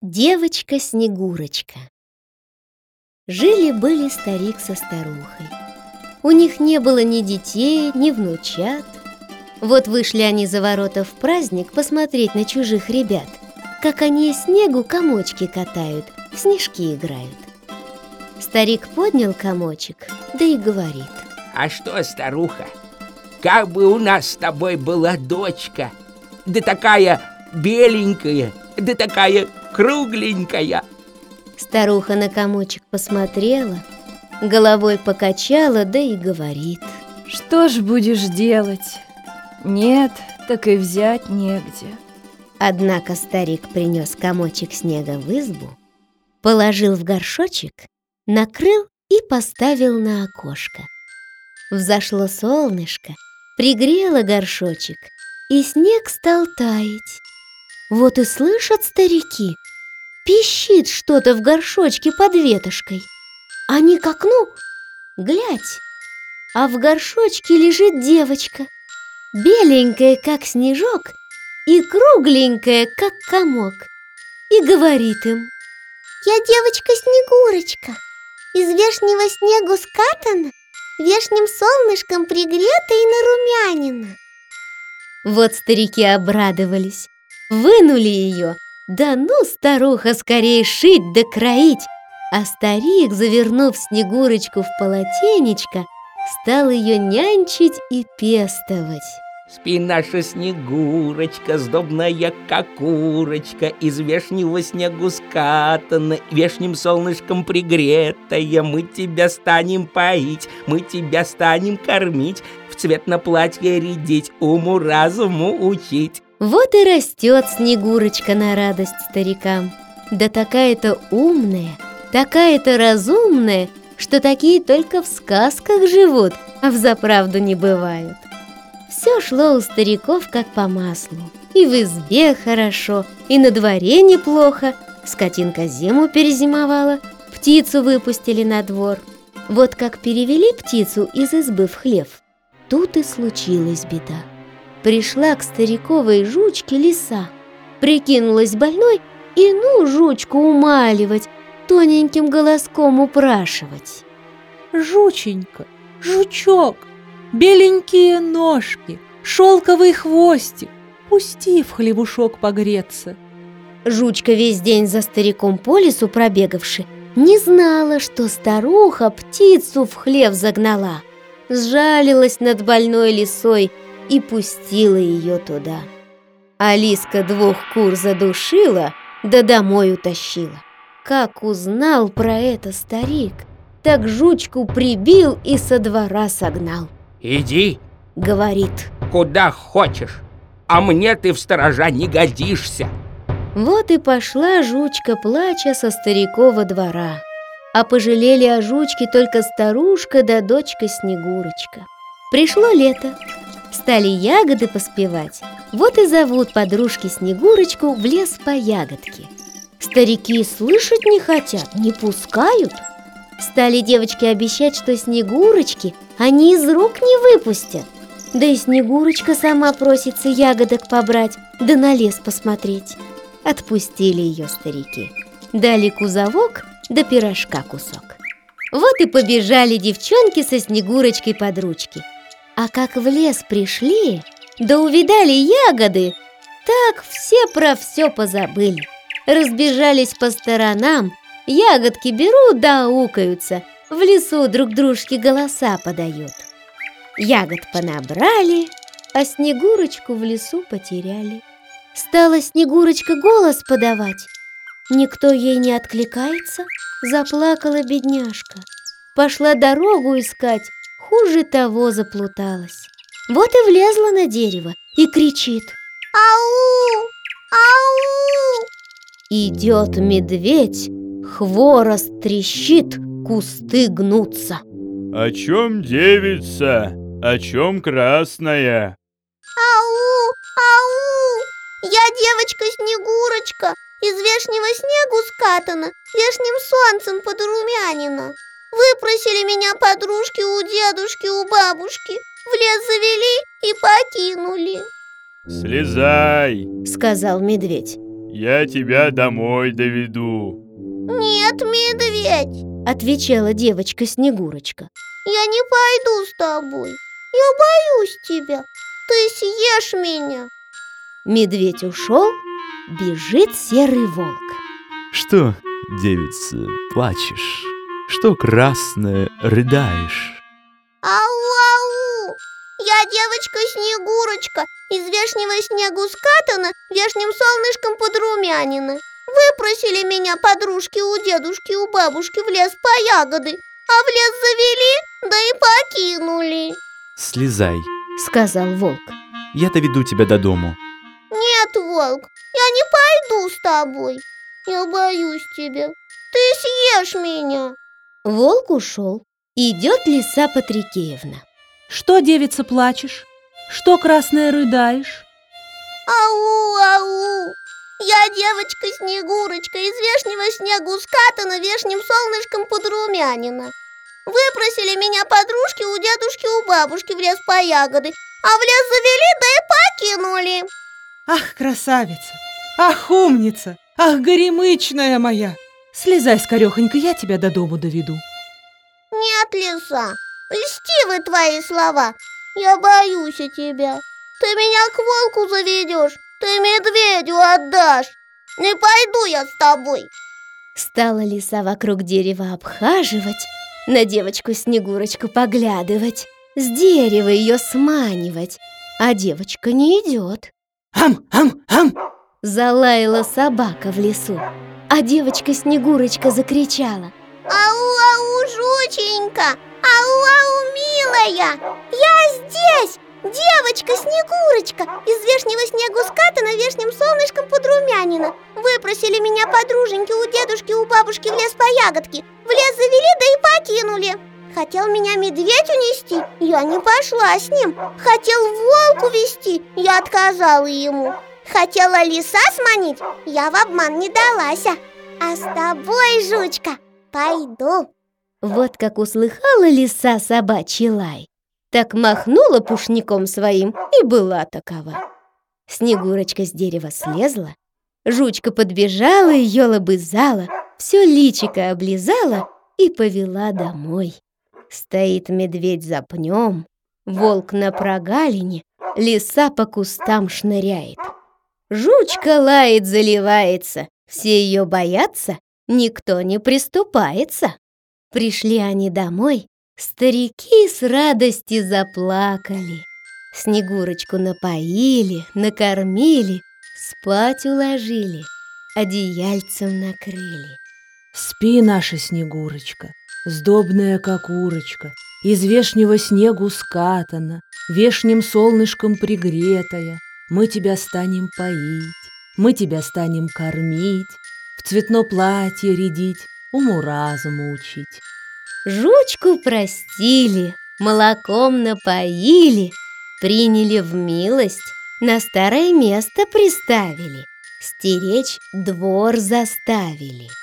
Девочка-снегурочка. Жили-были старик со старухой. У них не было ни детей, ни внучат. Вот вышли они за ворота в праздник посмотреть на чужих ребят, как они из снегу комочки катают, в снежки играют. Старик поднял комочек, да и говорит: «А что, старуха, как бы у нас с тобой была дочка, да такая беленькая, да такая кругленькая». Старуха на комочек посмотрела, головой покачала, да и говорит: «Что ж будешь делать? Нет, так и взять негде». Однако старик принес комочек снега в избу, положил в горшочек, накрыл и поставил на окошко. Взошло солнышко, пригрело горшочек, и снег стал таять. Вот и слышат старики, пищит что-то в горшочке под ветошкой. Они к окну, глядь, а в горшочке лежит девочка, беленькая, как снежок, и кругленькая, как комок, и говорит им: «Я девочка-снегурочка, из вешнего снегу скатана, вешним солнышком пригрета и нарумянина». Вот старики обрадовались, вынули ее, да ну, старуха, скорее шить да кроить, а старик, завернув Снегурочку в полотенечко, стал ее нянчить и пестовать. Спи, наша Снегурочка, сдобная, как курочка, из вешнего снегу скатана, вешним солнышком пригретая. Мы тебя станем поить, мы тебя станем кормить, в цвет на платье рядить, уму-разуму учить. Вот и растет Снегурочка на радость старикам. Да такая-то умная, такая-то разумная, что такие только в сказках живут, а взаправду не бывают. Все шло у стариков как по маслу. И в избе хорошо, и на дворе неплохо. Скотинка зиму перезимовала, птицу выпустили на двор. Вот как перевели птицу из избы в хлев, тут и случилась беда. Пришла к стариковой жучке лиса, прикинулась больной, и ну жучку умаливать, тоненьким голоском упрашивать: «Жученька, жучок, беленькие ножки, шелковый хвостик, пусти в хлебушок погреться». Жучка, весь день за стариком по лесу пробегавши, не знала, что старуха птицу в хлев загнала. Сжалилась над больной лисой и пустила ее туда. А лиска 2 кур задушила, да домой утащила. Как узнал про это старик, так жучку прибил и со двора согнал. «Иди, — говорит, — куда хочешь, а мне ты в сторожа не годишься». Вот и пошла жучка, плача, со старикова двора. А пожалели о жучке только старушка да дочка Снегурочка. Пришло лето, стали ягоды поспевать. Вот и зовут подружки Снегурочку в лес по ягодке. Старики слышать не хотят, не пускают. Стали девочки обещать, что Снегурочки они из рук не выпустят. Да и Снегурочка сама просится ягодок побрать, да на лес посмотреть. Отпустили ее старики, дали кузовок да пирожка кусок. Вот и побежали девчонки со Снегурочкой под ручки. А как в лес пришли, да увидали ягоды, так все про все позабыли. Разбежались по сторонам, ягодки берут да аукаются, в лесу друг дружке голоса подают. Ягод понабрали, а Снегурочку в лесу потеряли. Стала Снегурочка голос подавать, никто ей не откликается, заплакала бедняжка. Пошла дорогу искать, хуже того заплуталась. Вот и влезла на дерево и кричит: «Ау! Ау!» Идет медведь, хворост трещит, кусты гнутся. «О чем девица? О чем красная?» «Ау! Ау! Я девочка-снегурочка, из вешнего снегу скатана, вешним солнцем подрумянина. Выпросили меня подружки у дедушки, у бабушки, в лес завели и покинули». «Слезай!» — сказал медведь. Я тебя домой доведу. Нет, медведь, отвечала девочка-снегурочка. я не пойду с тобой. Я боюсь тебя. Ты съешь меня. Медведь ушел, бежит серый волк. Что, девица, плачешь? Что, красная, рыдаешь? Ау-ау! Я девочка-снегурочка из вешнего снегу скатана, вешним солнышком подрумянина. Выпросили меня подружки у дедушки, у бабушки в лес по ягоды, а в лес завели, да и покинули. Слезай, Сказал волк. я доведу тебя до дому. Нет, волк, я не пойду с тобой. Я боюсь тебя. Ты съешь меня. Волк ушел. Идет лиса Патрикеевна. Что, девица, плачешь? Что, красная, рыдаешь? Ау-ау! Я девочка-снегурочка из вешнего снегу скатана, вешним солнышком подрумянина. Выпросили меня подружки у дедушки, у бабушки в лес по ягоды, а в лес завели, да и покинули. Ах, красавица! Ах, умница! Ах, горемычная моя! Слезай скорехонько, я тебя до дому доведу. Нет, лиса, льстивы твои слова. Я боюсь тебя. Ты меня к волку заведешь, ты медведю отдашь. Не пойду я с тобой. Стала лиса вокруг дерева обхаживать, на девочку-снегурочку поглядывать, с дерева ее сманивать, а девочка не идет. Ам! Залаяла собака в лесу, а девочка-снегурочка закричала. Ау-ау, жученька! Ау-ау, милая! Я здесь! Девочка-снегурочка из вешнего снегу скатана, вешним солнышком подрумянина. Выпросили меня подруженьки у дедушки, у бабушки в лес по ягодке. В лес завели, да и покинули. Хотел меня медведь унести, я не пошла с ним. Хотел волк увести, я отказала ему. Хотела лиса сманить, я в обман не далась. А с тобой, жучка, пойду. Вот как услыхала лиса собачий лай, так махнула пушником своим и была такова. Снегурочка с дерева слезла, жучка подбежала, ее лобызала, все личико облизала и повела домой. Стоит медведь за пнем, волк на прогалине, лиса по кустам шныряет. Жучка лает, заливается, все ее боятся, никто не приступается. Пришли они домой, старики с радости заплакали. Снегурочку напоили, накормили, спать уложили, одеяльцем накрыли. Спи, наша Снегурочка, сдобная как урочка, из вешнего снегу скатана, вешним солнышком пригретая. Мы тебя станем поить, мы тебя станем кормить, в цветно платье рядить, уму-разуму учить. Жучку простили, молоком напоили, приняли в милость, на старое место приставили, стеречь двор заставили.